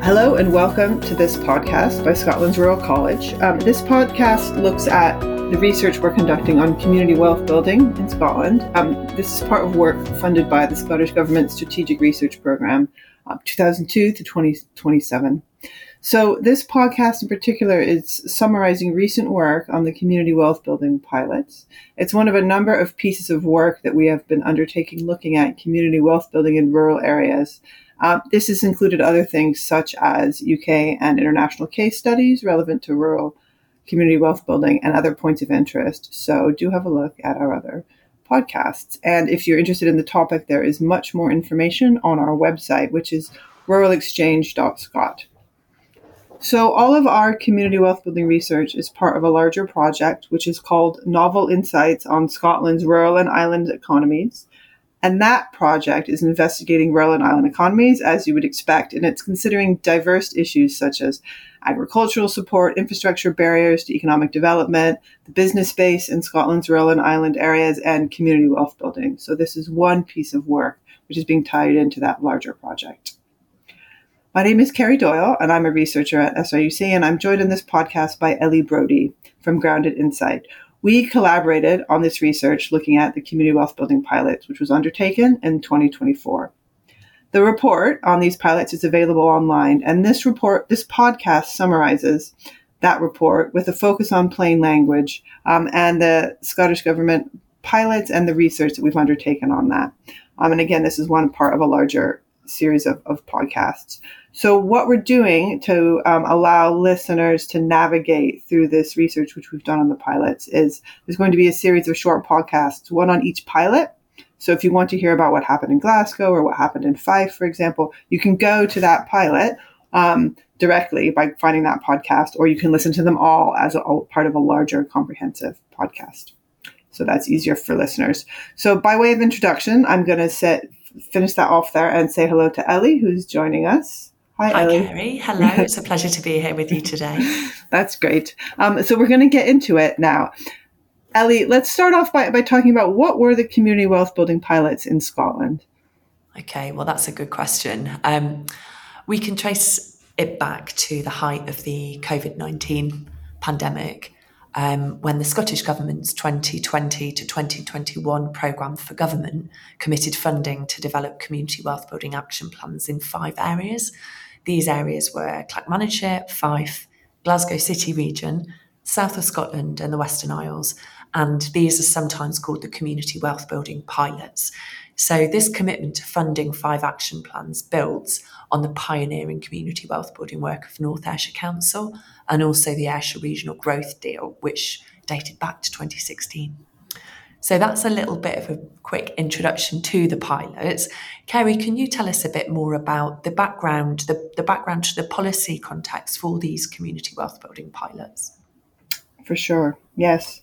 Hello and welcome to this podcast by Scotland's Royal College. This podcast looks at the research we're conducting on community wealth building in Scotland. This is part of work funded by the Scottish Government Strategic Research Programme, 2002 to 2027. So this podcast in particular is summarising recent work on the community wealth building pilots. It's one of a number of pieces of work that we have been undertaking looking at community wealth building in rural areas. This has included other things such as UK and international case studies relevant to rural community wealth building and other points of interest. So do have a look at our other podcasts. And if you're interested in the topic, there is much more information on our website, which is ruralexchange.scot. So all of our community wealth building research is part of a larger project, which is called Novel Insights on Scotland's Rural and Island Economies. And that project is investigating rural and island economies, as you would expect, and it's considering diverse issues such as agricultural support, infrastructure barriers to economic development, the business space in Scotland's rural and island areas, and community wealth building. So this is one piece of work which is being tied into that larger project. My name is Carrie Doyle, and I'm a researcher at SRUC, and I'm joined in this podcast by Ellie Brody from Grounded Insight. We collaborated on this research looking at the community wealth building pilots, which was undertaken in 2024. The report on these pilots is available online, and this podcast summarizes that report with a focus on plain language and the Scottish Government pilots and the research that we've undertaken on that. And again, this is one part of a larger series of podcasts. So what we're doing to allow listeners to navigate through this research, which we've done on the pilots, is there's going to be a series of short podcasts, one on each pilot. So if you want to hear about what happened in Glasgow or what happened in Fife, for example, you can go to that pilot directly by finding that podcast, or you can listen to them all as a part of a larger comprehensive podcast. So that's easier for listeners. So by way of introduction, I'm going to finish that off there and say hello to Ellie, who's joining us. Hi, Ellie. Carrie. Hello. It's a pleasure to be here with you today. That's great. So we're going to get into it now. Ellie, let's start off by talking about what were the community wealth building pilots in Scotland? Okay, well, that's a good question. We can trace it back to the height of the COVID-19 pandemic, when the Scottish Government's 2020 to 2021 programme for government committed funding to develop community wealth building action plans in 5 areas. These areas were Clackmannanshire, Fife, Glasgow City region, south of Scotland and the Western Isles. And these are sometimes called the community wealth building pilots. So this commitment to funding 5 action plans builds on the pioneering community wealth building work of North Ayrshire Council and also the Ayrshire Regional Growth Deal, which dated back to 2016. So that's a little bit of a quick introduction to the pilots. Kerry, can you tell us a bit more about the background to the policy context for these community wealth building pilots? For sure, yes.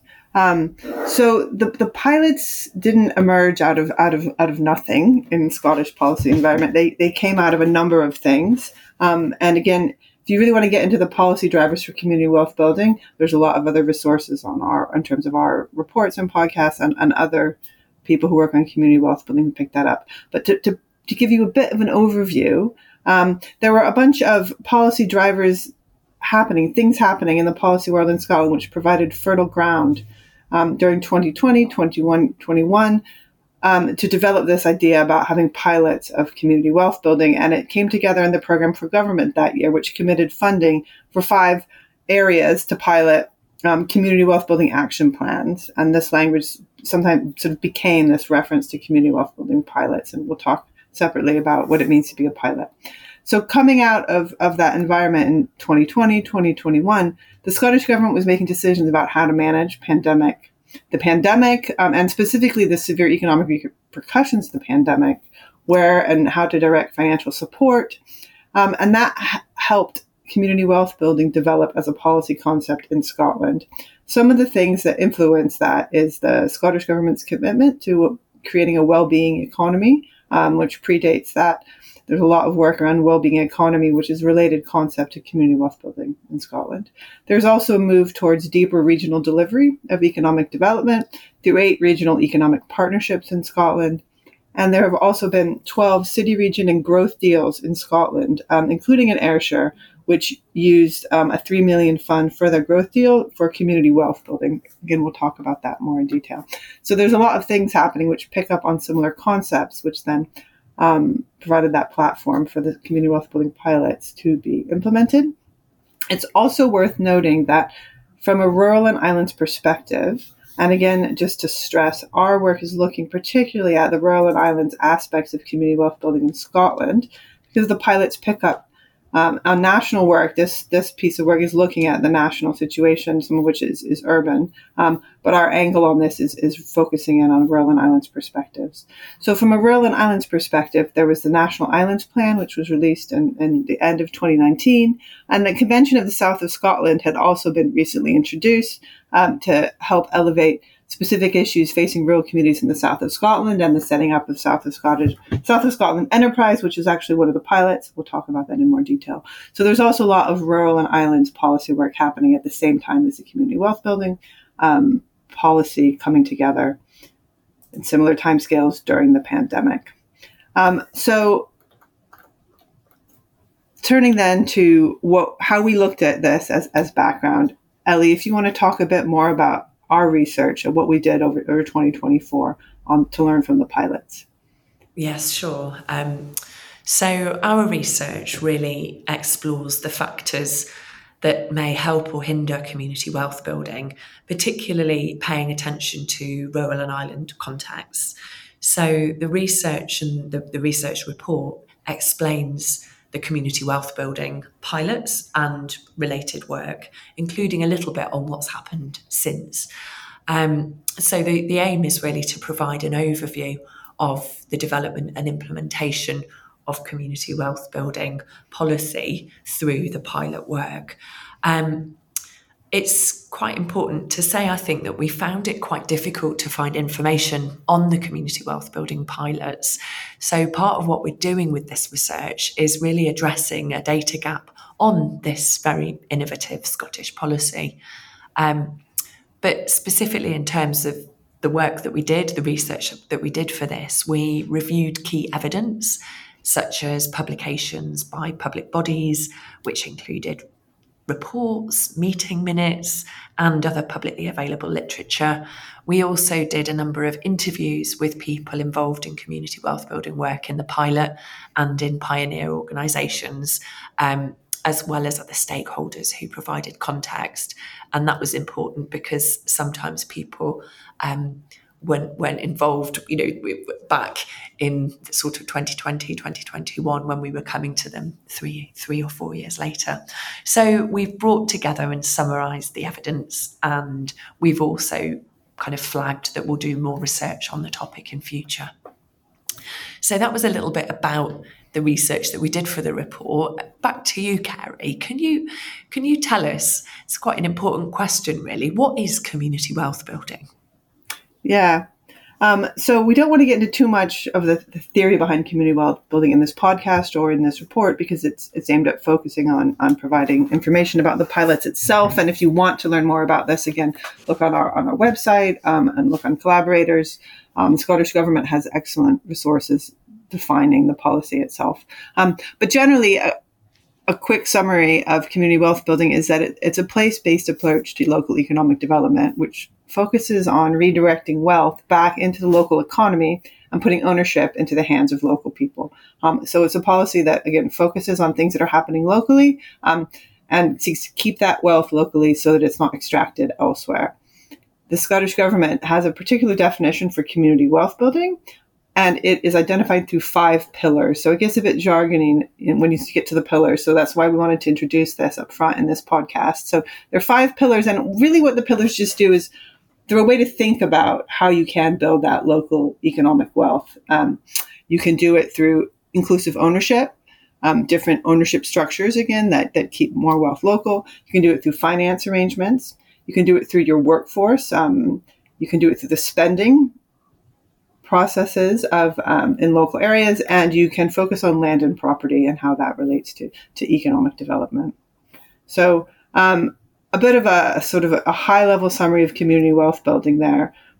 So the pilots didn't emerge out of nothing in Scottish policy environment. They came out of a number of things. And again, if you really want to get into the policy drivers for community wealth building, there's a lot of other resources in terms of our reports and podcasts and other people who work on community wealth building who pick that up. But to give you a bit of an overview, there were a bunch of policy drivers things happening in the policy world in Scotland, which provided fertile ground during 2020, 21, to develop this idea about having pilots of community wealth building. And it came together in the Programme for Government that year, which committed funding for 5 areas to pilot community wealth building action plans. And this language sometimes sort of became this reference to community wealth building pilots. And we'll talk separately about what it means to be a pilot. So coming out of that environment in 2020, 2021, the Scottish Government was making decisions about how to manage the pandemic, and specifically the severe economic repercussions of the pandemic, where and how to direct financial support. And that helped community wealth building develop as a policy concept in Scotland. Some of the things that influence that is the Scottish Government's commitment to creating a well-being economy, which predates that. There's a lot of work around well-being economy, which is a related concept to community wealth building in Scotland. There's also a move towards deeper regional delivery of economic development through 8 regional economic partnerships in Scotland. And there have also been 12 city, region, and growth deals in Scotland, including in Ayrshire, which used a $3 million fund for their growth deal for community wealth building. Again, we'll talk about that more in detail. So there's a lot of things happening which pick up on similar concepts, which then provided that platform for the community wealth building pilots to be implemented. It's also worth noting that from a rural and islands perspective, and again, just to stress, our work is looking particularly at the rural and islands aspects of community wealth building in Scotland, because the pilots pick up on national work. This piece of work is looking at the national situation, some of which is urban, but our angle on this is focusing in on rural and islands perspectives. So from a rural and islands perspective, there was the National Islands Plan, which was released in the end of 2019, and the Convention of the South of Scotland had also been recently introduced to help elevate specific issues facing rural communities in the south of Scotland and the setting up of South of Scotland Enterprise, which is actually one of the pilots. We'll talk about that in more detail. So there's also a lot of rural and islands policy work happening at the same time as the community wealth building policy coming together in similar timescales during the pandemic. So turning then to how we looked at this as background, Ellie, if you want to talk a bit more about our research and what we did over 2024 to learn from the pilots. Yes, sure. So our research really explores the factors that may help or hinder community wealth building, particularly paying attention to rural and island contexts. So the research and the research report explains the community wealth building pilots and related work, including a little bit on what's happened since. So the aim is really to provide an overview of the development and implementation of community wealth building policy through the pilot work. It's quite important to say, I think, that we found it quite difficult to find information on the community wealth building pilots. So part of what we're doing with this research is really addressing a data gap on this very innovative Scottish policy. But specifically in terms of the work that we did, the research that we did for this, we reviewed key evidence, such as publications by public bodies, which included reports, meeting minutes, and other publicly available literature. We also did a number of interviews with people involved in community wealth building work in the pilot and in pioneer organisations, as well as other stakeholders who provided context. And that was important because sometimes people weren't involved, back in sort of 2020, 2021, when we were coming to them three or 4 years later. So we've brought together and summarised the evidence, and we've also kind of flagged that we'll do more research on the topic in future. So that was a little bit about the research that we did for the report. Back to you, Carrie. Can you tell us, it's quite an important question really, what is community wealth building? Yeah. So we don't want to get into too much of the theory behind community wealth building in this podcast or in this report, because it's aimed at focusing on providing information about the pilots itself. And if you want to learn more about this, again, look on our website and look on collaborators. The Scottish Government has excellent resources defining the policy itself. But generally, a quick summary of community wealth building is that it's a place-based approach to local economic development, which focuses on redirecting wealth back into the local economy and putting ownership into the hands of local people. So it's a policy that, again, focuses on things that are happening locally and seeks to keep that wealth locally so that it's not extracted elsewhere. The Scottish Government has a particular definition for community wealth building, and it is identified through 5 pillars. So it gets a bit jargony when you get to the pillars. So that's why we wanted to introduce this up front in this podcast. So there are 5 pillars, and really what the pillars just do is they're a way to think about how you can build that local economic wealth. You can do it through inclusive ownership, different ownership structures, again, that keep more wealth local. You can do it through finance arrangements. You can do it through your workforce. You can do it through the spending processes of in local areas, and you can focus on land and property and how that relates to economic development. So a bit of a sort of a high-level summary of community wealth building there.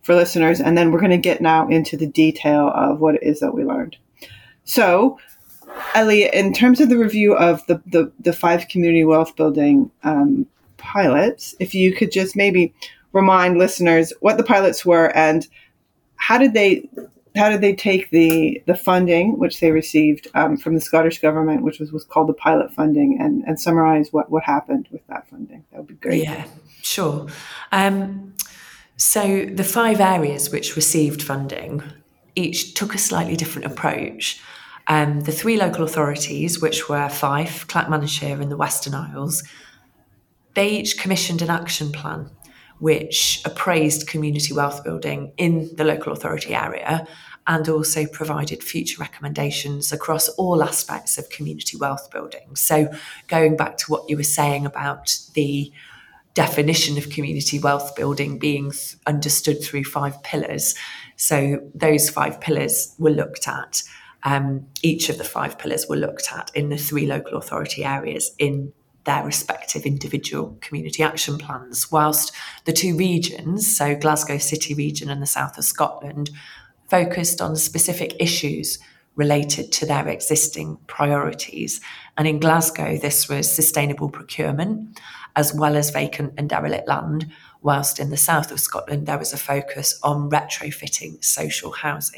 for listeners, and then we're going to get now into the detail of what it is that we learned. So, Ellie, in terms of the review of the 5 community wealth building pilots, if you could just maybe remind listeners what the pilots were and how did they take the funding which they received from the Scottish government, which was called the pilot funding, and summarize what happened with that funding. That would be great. Yeah, sure. So the 5 areas which received funding each took a slightly different approach. The 3 local authorities, which were Fife, Clackmannanshire and the Western Isles, they each commissioned an action plan which appraised community wealth building in the local authority area and also provided future recommendations across all aspects of community wealth building. So going back to what you were saying about the definition of community wealth building being understood through 5 pillars. So those 5 pillars were looked at. Each of the 5 pillars were looked at in the 3 local authority areas in their respective individual community action plans, whilst the 2 regions, so Glasgow City region and the south of Scotland, focused on specific issues related to their existing priorities. And in Glasgow, this was sustainable procurement, as well as vacant and derelict land, whilst in the south of Scotland, there was a focus on retrofitting social housing.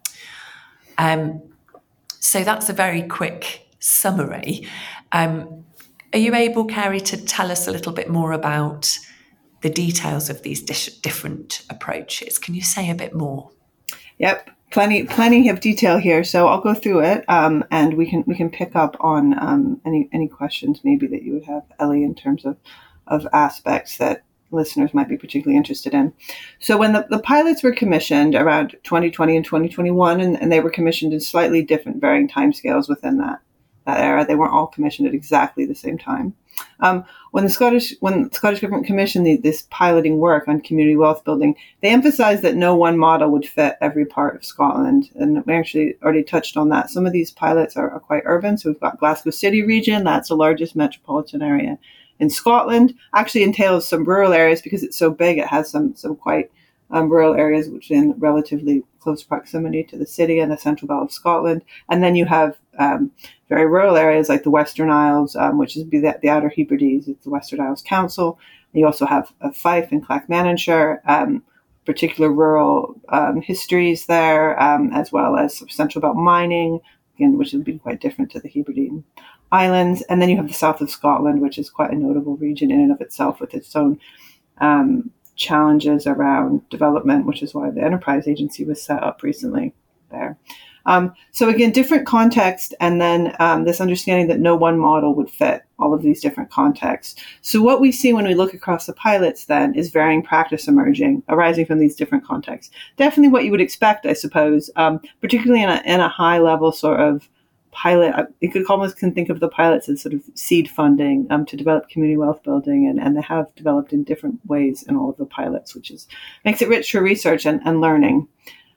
So that's a very quick summary. Are you able, Carrie, to tell us a little bit more about the details of these different approaches? Can you say a bit more? Yep, plenty of detail here. So I'll go through it, and we can pick up on any questions maybe that you would have, Ellie, in terms of aspects that listeners might be particularly interested in. So when the pilots were commissioned around 2020 and 2021, and they were commissioned in slightly different varying timescales within that era, they weren't all commissioned at exactly the same time. When the Scottish government commissioned this piloting work on community wealth building, they emphasized that no one model would fit every part of Scotland. And we actually already touched on that. Some of these pilots are quite urban. So we've got Glasgow City region. That's the largest metropolitan area in Scotland. Actually entails some rural areas because it's so big. It has some quite rural areas which are in relatively close proximity to the city and the central belt of Scotland. And then you have very rural areas like the Western Isles, which is the Outer Hebrides. It's the Western Isles Council. You also have Fife and Clackmannanshire, particular rural histories there, as well as central belt mining, again, which would be quite different to the Hebridean Islands. And then you have the south of Scotland, which is quite a notable region in and of itself with its own challenges around development, which is why the Enterprise Agency was set up recently there. So again, different context, and then this understanding that no one model would fit all of these different contexts. So what we see when we look across the pilots then is varying practice arising from these different contexts. Definitely what you would expect, I suppose, particularly in a high level sort of pilot. You could almost think of the pilots as sort of seed funding to develop community wealth building, and they have developed in different ways in all of the pilots, which makes it rich for research and learning.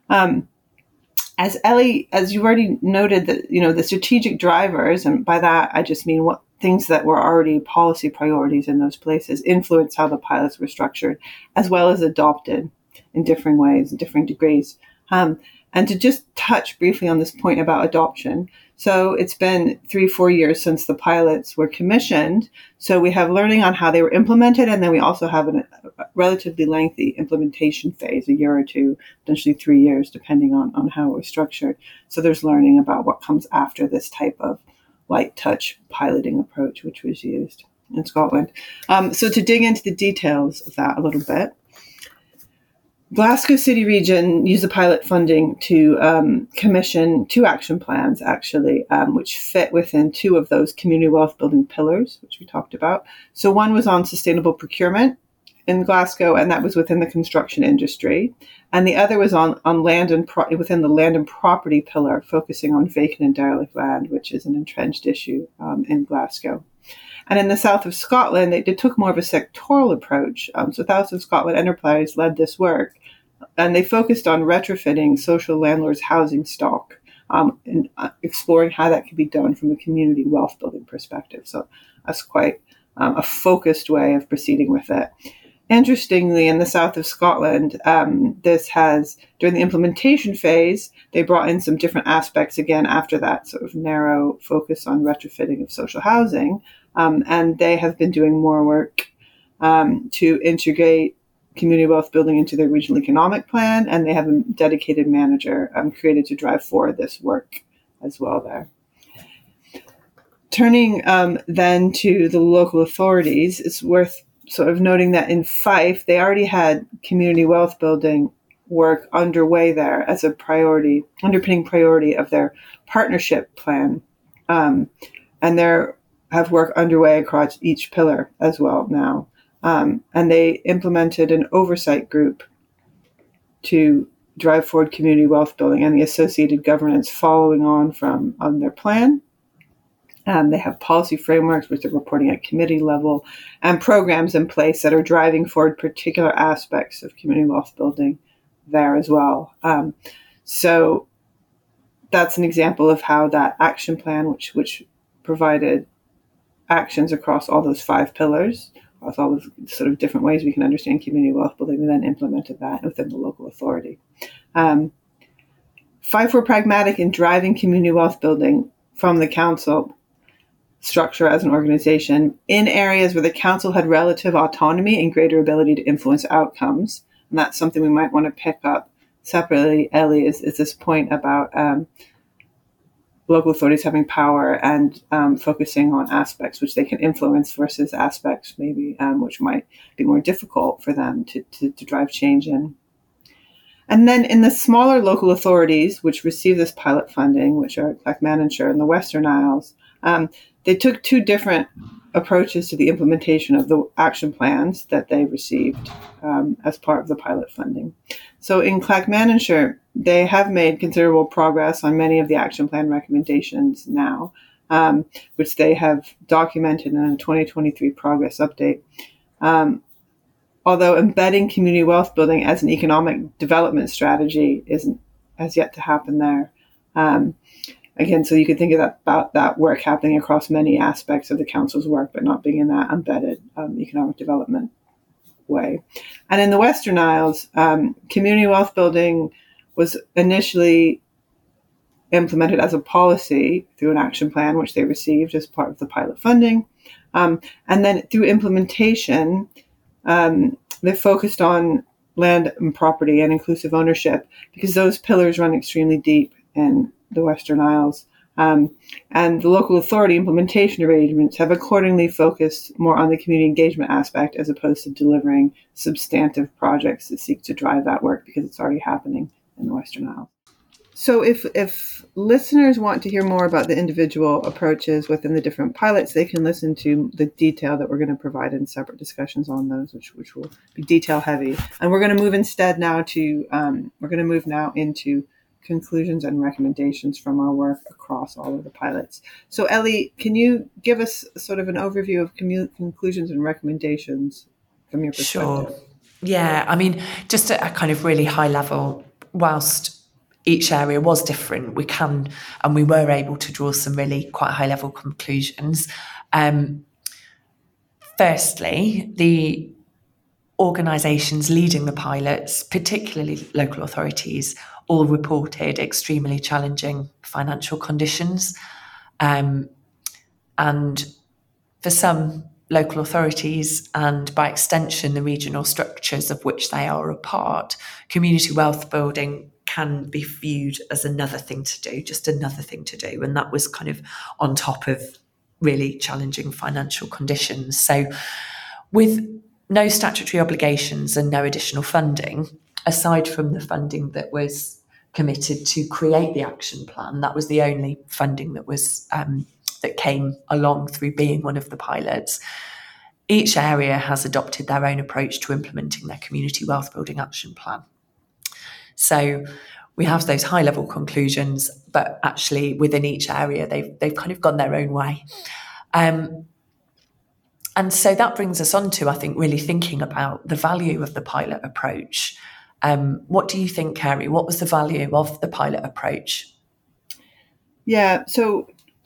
As Ellie, as you've already noted, that the strategic drivers, and by that I just mean what things that were already policy priorities in those places, influence how the pilots were structured, as well as adopted in different ways, in different degrees. And to just touch briefly on this point about adoption. So it's been 3-4 years since the pilots were commissioned. So we have learning on how they were implemented, and then we also have a relatively lengthy implementation phase, 1 year or 2, potentially 3 years, depending on how it was structured. So there's learning about what comes after this type of light touch piloting approach, which was used in Scotland. So to dig into the details of that a little bit, Glasgow City region used the pilot funding to commission 2 action plans, actually, which fit within 2 of those community wealth building pillars, which we talked about. So one was on sustainable procurement in Glasgow, and that was within the construction industry. And the other was on land and within the land and property pillar, focusing on vacant and derelict land, which is an entrenched issue in Glasgow. And in the south of Scotland, they took more of a sectoral approach. So South of Scotland Enterprise led this work, and they focused on retrofitting social landlords' housing stock and exploring how that could be done from a community wealth building perspective. So that's quite a focused way of proceeding with it. Interestingly, in the south of Scotland, this has, during the implementation phase, they brought in some different aspects again after that sort of narrow focus on retrofitting of social housing. And they have been doing more work to integrate community wealth building into their regional economic plan. And they have a dedicated manager created to drive forward this work as well there. Turning then to the local authorities, it's worth sort of noting that in Fife, they already had community wealth building work underway there as a priority, underpinning priority of their partnership plan. And there have work underway across each pillar as well now. And they implemented an oversight group to drive forward community wealth building and the associated governance following on their plan. They have policy frameworks which are reporting at committee level and programs in place that are driving forward particular aspects of community wealth building there as well. So that's an example of how that action plan, which provided actions across all those 5 pillars, across all those sort of different ways we can understand community wealth building, and then implemented that within the local authority. Fife were pragmatic in driving community wealth building from the council structure as an organization in areas where the council had relative autonomy and greater ability to influence outcomes. And that's something we might want to pick up separately, Ellie, is this point about local authorities having power and focusing on aspects which they can influence versus aspects maybe which might be more difficult for them to drive change in. And then in the smaller local authorities which receive this pilot funding, which are Clackmannanshire and the Western Isles, they took 2 different approaches to the implementation of the action plans that they received as part of the pilot funding. So in Clackmannanshire, they have made considerable progress on many of the action plan recommendations now, which they have documented in a 2023 progress update. Although embedding community wealth building as an economic development strategy has yet to happen there. Again, so you could think about that work happening across many aspects of the council's work, but not being in that embedded economic development way. And in the Western Isles, community wealth building was initially implemented as a policy through an action plan, which they received as part of the pilot funding. And then through implementation, they focused on land and property and inclusive ownership because those pillars run extremely deep in the Western Isles. And the local authority implementation arrangements have accordingly focused more on the community engagement aspect as opposed to delivering substantive projects that seek to drive that work because it's already happening in the Western Isles. So if listeners want to hear more about the individual approaches within the different pilots, they can listen to the detail that we're going to provide in separate discussions on those, which will be detail heavy. And we're going to move instead now into conclusions and recommendations from our work across all of the pilots. So Ellie, can you give us sort of an overview of conclusions and recommendations from your perspective? Sure. Yeah, I mean, just at a kind of really high level, whilst each area was different, we were able to draw some really quite high level conclusions. Firstly, the organisations leading the pilots, particularly local authorities, all reported extremely challenging financial conditions. And for some local authorities, and by extension the regional structures of which they are a part, community wealth building can be viewed as another thing to do, just another thing to do. And that was kind of on top of really challenging financial conditions. So with no statutory obligations and no additional funding, aside from the funding that was committed to create the action plan, that was the only funding that was that came along through being one of the pilots. Each area has adopted their own approach to implementing their community wealth building action plan. So we have those high level conclusions, but actually within each area, they've kind of gone their own way. And so that brings us on to, I think, really thinking about the value of the pilot approach. What do you think, Kerry? What was the value of the pilot approach? Yeah, so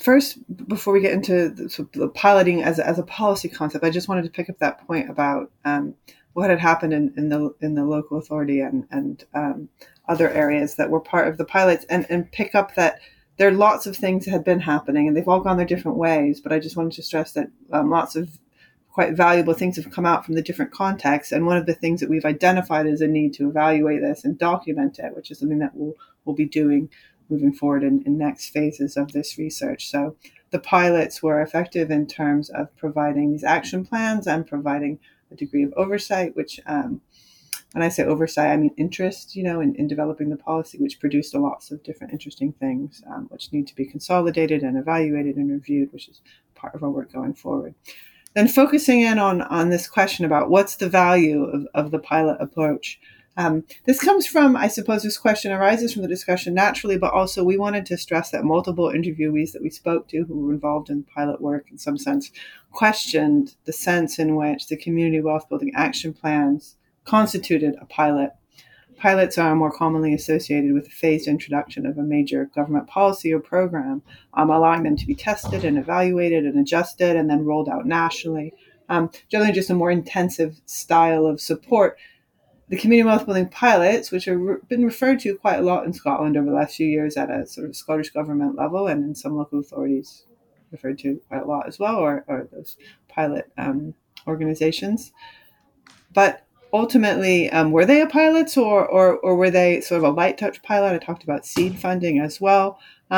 first, before we get into the piloting as a policy concept, I just wanted to pick up that point about what had happened in the local authority and other areas that were part of the pilots, and pick up that there are lots of things that had been happening, and they've all gone their different ways. But I just wanted to stress that lots of quite valuable things have come out from the different contexts. And one of the things that we've identified is a need to evaluate this and document it, which is something that we'll be doing moving forward in next phases of this research. So the pilots were effective in terms of providing these action plans and providing a degree of oversight, which when I say oversight, I mean interest, in developing the policy, which produced lots of different interesting things, which need to be consolidated and evaluated and reviewed, which is part of our work going forward. Then focusing in on this question about what's the value of the pilot approach. This comes from, I suppose this question arises from the discussion naturally, but also we wanted to stress that multiple interviewees that we spoke to who were involved in pilot work in some sense questioned the sense in which the community wealth building action plans constituted a pilot. Pilots are more commonly associated with the phased introduction of a major government policy or program, allowing them to be tested and evaluated and adjusted and then rolled out nationally. Generally just a more intensive style of support. The community wealth building pilots, which have been referred to quite a lot in Scotland over the last few years at a sort of Scottish government level, and in some local authorities referred to quite a lot as well, or those pilot organizations. But ultimately, were they a pilots or were they sort of a light touch pilot? I talked about seed funding as well.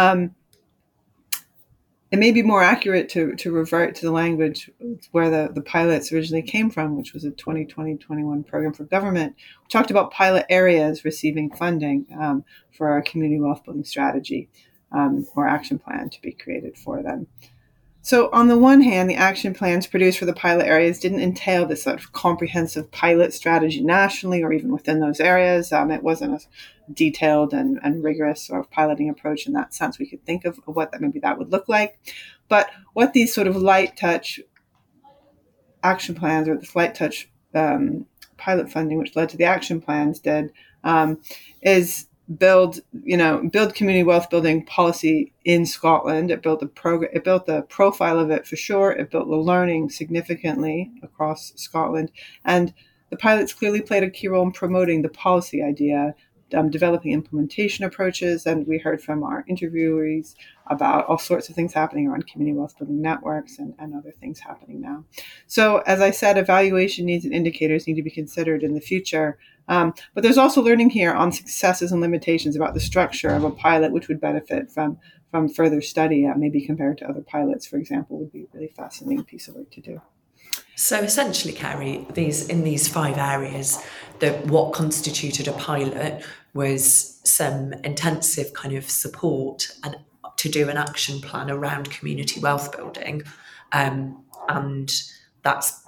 It may be more accurate to revert to the language where the pilots originally came from, which was a 2020-21 program for government. We talked about pilot areas receiving funding for our community wealth building strategy or action plan to be created for them. So on the one hand, the action plans produced for the pilot areas didn't entail this sort of comprehensive pilot strategy nationally or even within those areas. It wasn't a detailed and rigorous sort of piloting approach in that sense. We could think of what that would look like. But what these sort of light touch action plans or this light touch pilot funding, which led to the action plans, did is build community wealth building policy in Scotland. It built the profile of it for sure. It built the learning significantly across Scotland. And the pilots clearly played a key role in promoting the policy idea, developing implementation approaches. And we heard from our interviewees about all sorts of things happening around community wealth building networks and other things happening now. So as I said, evaluation needs and indicators need to be considered in the future. But there's also learning here on successes and limitations about the structure of a pilot, which would benefit from further study, maybe compared to other pilots, for example, would be a really fascinating piece of work to do. So essentially, Carrie, in these 5 areas, what constituted a pilot was some intensive kind of support and to do an action plan around community wealth building, and that's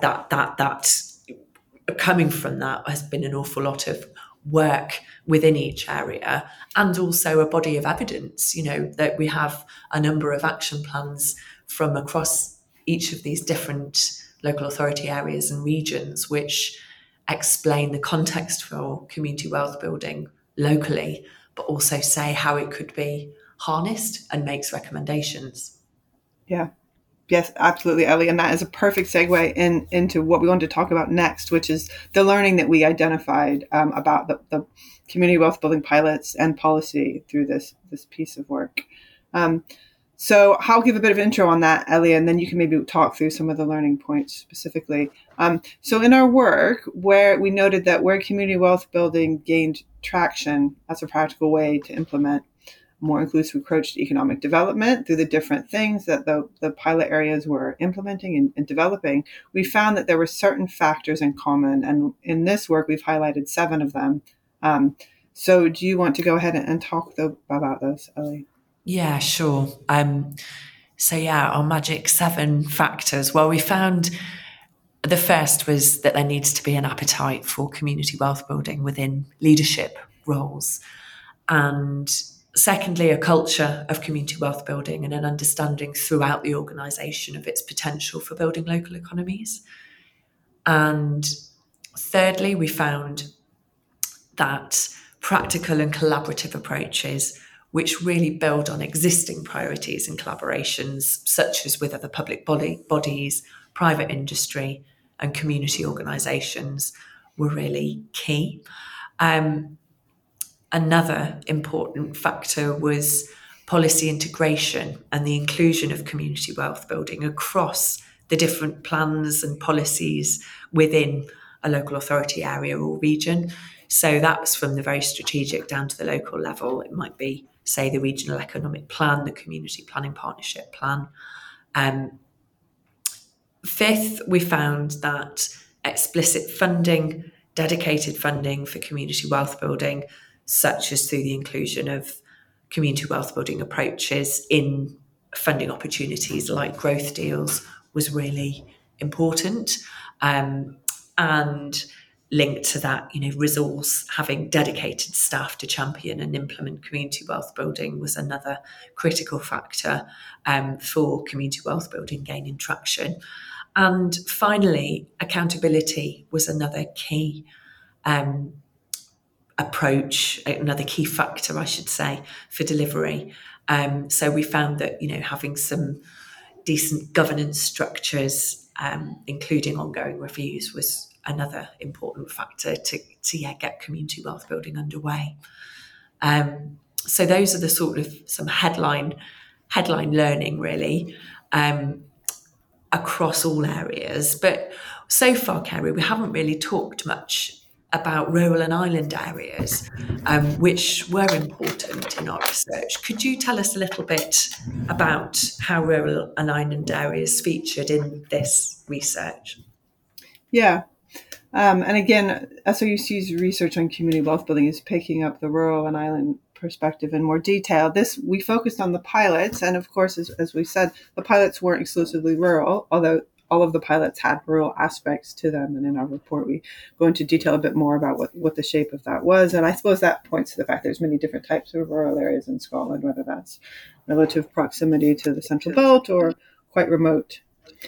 coming from that has been an awful lot of work within each area, and also a body of evidence, that we have a number of action plans from across each of these different local authority areas and regions, which explain the context for community wealth building locally, but also say how it could be harnessed and makes recommendations. Yeah. Yes, absolutely, Ellie. And that is a perfect segue into what we want to talk about next, which is the learning that we identified about the community wealth building pilots and policy through this piece of work. So I'll give a bit of intro on that, Ellie, and then you can maybe talk through some of the learning points specifically. So in our work, where we noted that where community wealth building gained traction as a practical way to implement a more inclusive approach to economic development through the different things that the pilot areas were implementing and developing, we found that there were certain factors in common. And in this work, we've highlighted 7 of them. So do you want to go ahead and talk about those, Ellie? Yeah, sure. Our magic 7 factors. Well, we found the first was that there needs to be an appetite for community wealth building within leadership roles. And secondly, a culture of community wealth building and an understanding throughout the organisation of its potential for building local economies. And thirdly, we found that practical and collaborative approaches which really build on existing priorities and collaborations, such as with other public bodies, private industry, and community organisations, were really key. Another important factor was policy integration and the inclusion of community wealth building across the different plans and policies within a local authority area or region. So that's from the very strategic down to the local level. It might be, say, the regional economic plan, the community planning partnership plan. Fifth, we found that explicit funding, dedicated funding for community wealth building, such as through the inclusion of community wealth building approaches in funding opportunities like growth deals, was really important. And linked to that, resource, having dedicated staff to champion and implement community wealth building was another critical factor for community wealth building gaining traction. And finally, accountability was another key approach, another key factor, I should say, for delivery. So we found that, having some decent governance structures, including ongoing reviews, was another important factor to get community wealth building underway. So those are the sort of some headline learning, really, across all areas. But so far, Kerry, we haven't really talked much about rural and island areas, which were important in our research. Could you tell us a little bit about how rural and island areas featured in this research? Yeah. And again, SOUC's research on community wealth building is picking up the rural and island perspective in more detail. We focused on the pilots, and of course, as we said, the pilots weren't exclusively rural, although all of the pilots had rural aspects to them. And in our report, we go into detail a bit more about what the shape of that was. And I suppose that points to the fact there's many different types of rural areas in Scotland, whether that's relative proximity to the central belt or quite remote.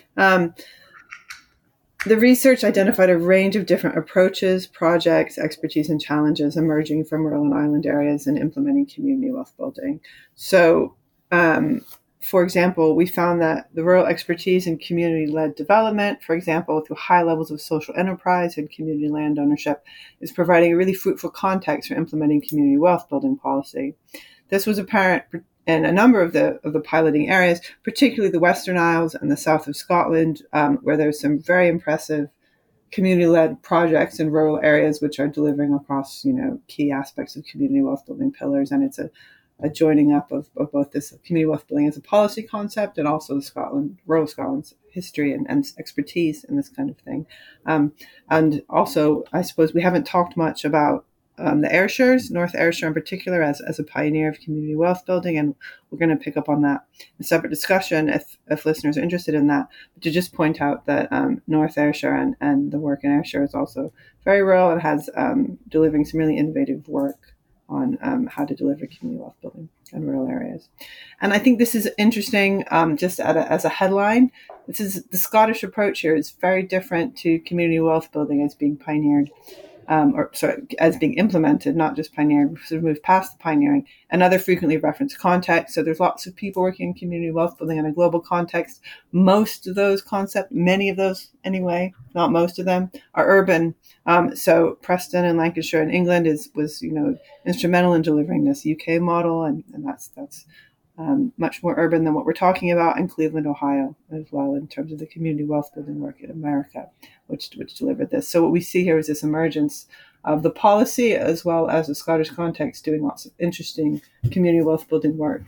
The research identified a range of different approaches, projects, expertise, and challenges emerging from rural and island areas in implementing community wealth building. So, for example, we found that the rural expertise in community-led development, for example, through high levels of social enterprise and community land ownership, is providing a really fruitful context for implementing community wealth building policy. This was apparent in a number of the piloting areas, particularly the Western Isles and the south of Scotland, where there's some very impressive community-led projects in rural areas which are delivering across, key aspects of community wealth building pillars. And it's a joining up of both this community wealth building as a policy concept and also rural Scotland's history and expertise in this kind of thing. And also, I suppose we haven't talked much about the Ayrshires, North Ayrshire in particular, as a pioneer of community wealth building, and we're going to pick up on that in a separate discussion if listeners are interested in that. But to just point out that North Ayrshire and the work in Ayrshire is also very rural and has delivering some really innovative work on how to deliver community wealth building in rural areas. And I think this is interesting, just as a headline. This is the Scottish approach here is very different to community wealth building as being pioneered. As being implemented, not just pioneered. We've sort of moved past the pioneering and other frequently referenced contexts. So there's lots of people working in community wealth building in a global context. Most of those concepts, many of those anyway, not most of them, are urban. So Preston and Lancashire in England was instrumental in delivering this UK model, and that's much more urban than what we're talking about in Cleveland, Ohio, as well, in terms of the community wealth building work in America, which delivered this. So what we see here is this emergence of the policy as well as the Scottish context doing lots of interesting community wealth building work.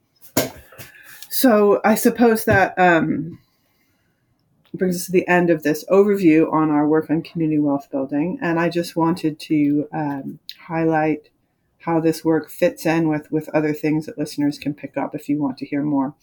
So I suppose that brings us to the end of this overview on our work on community wealth building. And I just wanted to highlight how this work fits in with other things that listeners can pick up if you want to hear more.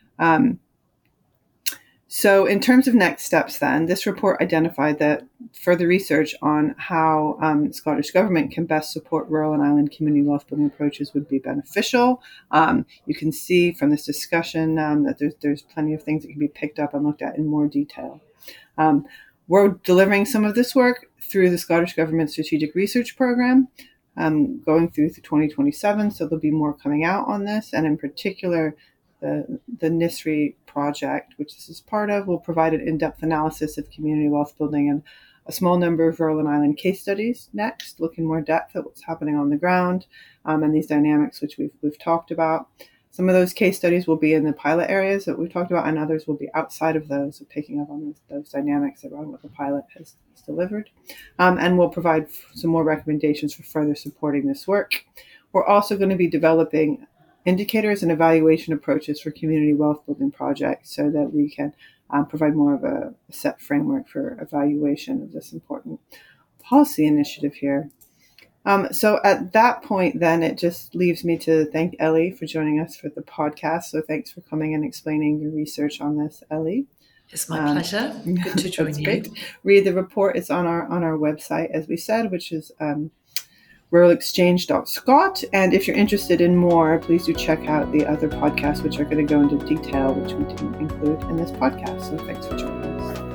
So in terms of next steps then, this report identified that further research on how Scottish Government can best support rural and island community wealth building approaches would be beneficial. You can see from this discussion that there's plenty of things that can be picked up and looked at in more detail. We're delivering some of this work through the Scottish Government Strategic Research Programme. going through to 2027. So there'll be more coming out on this. And in particular, the NISRI project, which this is part of, will provide an in-depth analysis of community wealth building and a small number of rural and island case studies next, looking more depth at what's happening on the ground and these dynamics which we've talked about. Some of those case studies will be in the pilot areas that we've talked about, and others will be outside of those, so picking up on those dynamics around what the pilot has delivered. And we'll provide some more recommendations for further supporting this work. We're also going to be developing indicators and evaluation approaches for community wealth building projects so that we can provide more of a set framework for evaluation of this important policy initiative here. So at that point, then, it just leaves me to thank Ellie for joining us for the podcast. So thanks for coming and explaining your research on this, Ellie. It's my pleasure. Good to join you. Great. Read the report. It's on our website, as we said, which is ruralexchange.scot. And if you're interested in more, please do check out the other podcasts, which are going to go into detail, which we didn't include in this podcast. So thanks for joining us.